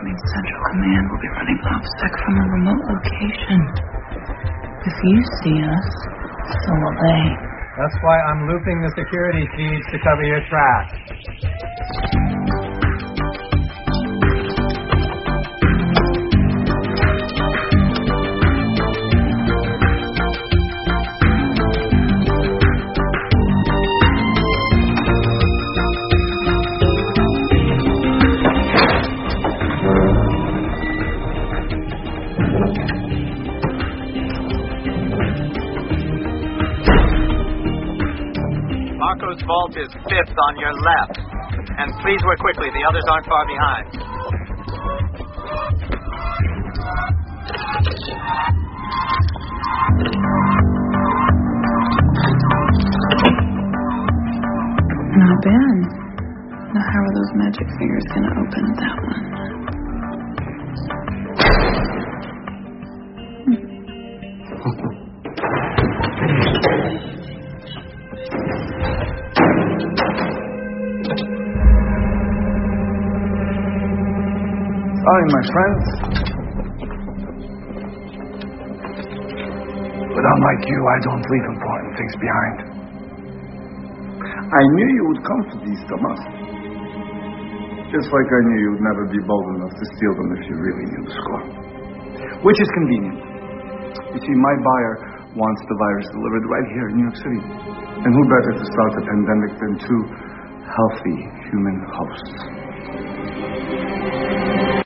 means Central Command will be running OPSEC from a remote location. If you see us, so will they. That's why I'm looping the security feeds to cover your tracks. Marco's vault is 5th on your left. And please work quickly, the others aren't far behind. Not bad. Now how are those magic fingers gonna open that one? Sorry, my friends. But unlike you, I don't leave important things behind. I knew you would come to these, Thomas. Just like I knew you would never be bold enough to steal them if you really knew the score. Which is convenient. You see, my buyer wants the virus delivered right here in New York City. And who better to start the pandemic than two healthy human hosts?